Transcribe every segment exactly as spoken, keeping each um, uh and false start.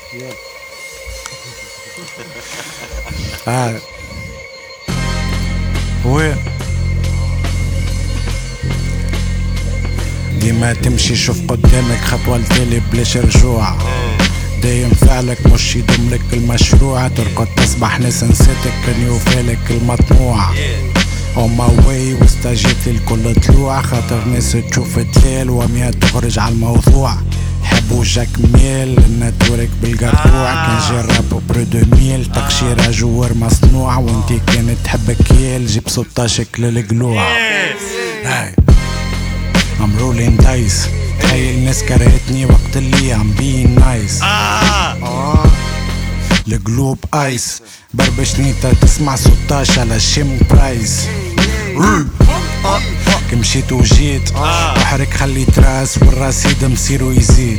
آه. وين ديما تمشي شوف قدامك خطوة لتالي بلاش رجوع، دايم فعلك مش يدملك المشروع، ترقد تصبح ناس نسيتك كان يوفالك المطموع. On my way واستجيت للكل طلوع، خاطر ناس تشوف تلال ومية تخرج على الموضوع. حبوا جاك ميل النتورك بالقطوع، كان جرب برو دو ميل تقشيرة جوار مصنوع، وانتي كانت تحب كيل جيب ستاشر للقلوع. هاي I'm rolling dice، تخيل الناس كرهتني وقت اللي I'm being nice. القلوب ايس بربشني تسمع ستاشر على شم برايس. كي مشيت وجيت وحرك خليت راس والرصيد مصيرو يزيد.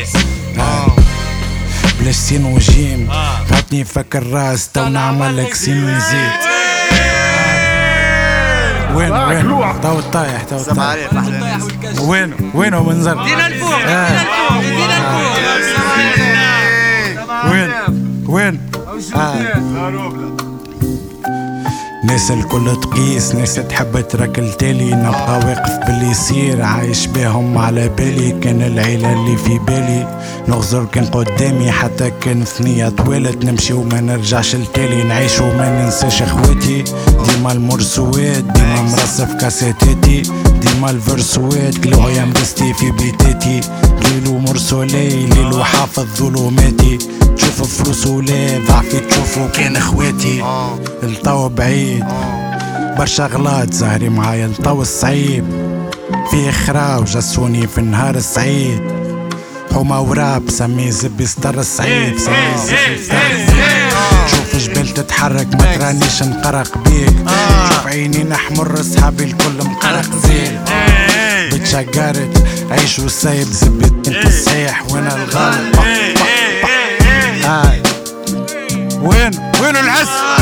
بلاش سين وجيم تعطني فكر راس تو نعملك سين ويزيد. وين وين تو طايح تو طايح وين وينو منظر دينا الفوق دينا الفوق وين وين آه. ناس الكل تقيس، ناس تحب تركل تالي، نبقى واقف باللي يصير عايش بيهم على بالي. كان العيلة اللي في بالي نغزر كان قدامي، حتى كان ثنية طويلت نمشي وما نرجعش لتالي، نعيش وما ننساش اخواتي. ديما المرسوات ديما مرصف كاساتاتي، ديما الفرسوات كلو ايام بستي في بيتاتي. ليلو مرسولي ليلو حافظ ظلماتي، تشوف فلوس ولا ضعفي تشوفو كان اخواتي. الطو بعيد برشا غلط زهري معايا الطو الصعيب، فيه خرا وجسوني في النهار السعيد. حومة وراب سمي زبي ستر السعيد، سمي زبي ستر السعيد. شوف جبال تتحرك ما ترانيش نقرق بيك، شوف عيني نحمر صحابي الكل مقرق زيك. بتشقرت عيش وسايب زبي انت الصحيح وانا الغلط. وين وين العس